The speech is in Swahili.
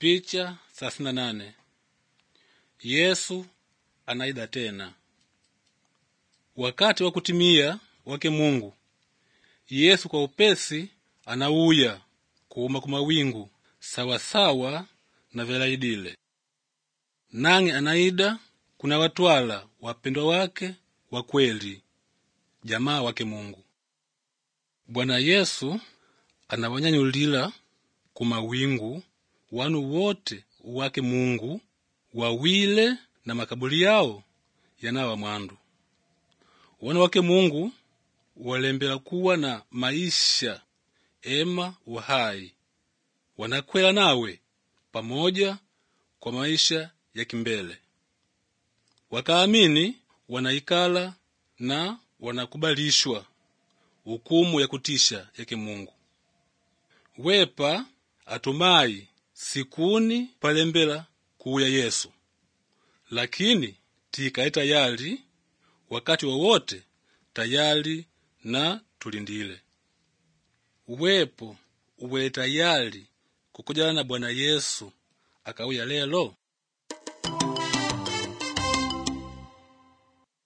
Picha 38. Yesu anaida tena. Wakati wa kutimia wake Mungu, Yesu kwa upesi anauya kuuma kumawingu sawasawa na velaidile. Nange anaida kuna watwala wapendwa wake wa kweli, jamaa wake Mungu. Bwana Yesu anawanyanyulila kumawingu wanu wote wake Mungu wawile na makaburi yao yanawa mwandu. Wana wake Mungu walembela kuwa na maisha ema uhai, wanakwela nawe pamoja kwa maisha ya kimbele. Wakaamini wanaikala na wanakubalishwa hukumu ya kutisha yake Mungu. Wepa atumai sikuni palembela kuuya Yesu, lakini tikae tayari wakati wowote tayari na tulindile. Wepo uwe tayari kukujana na Bwana Yesu akauya lelo?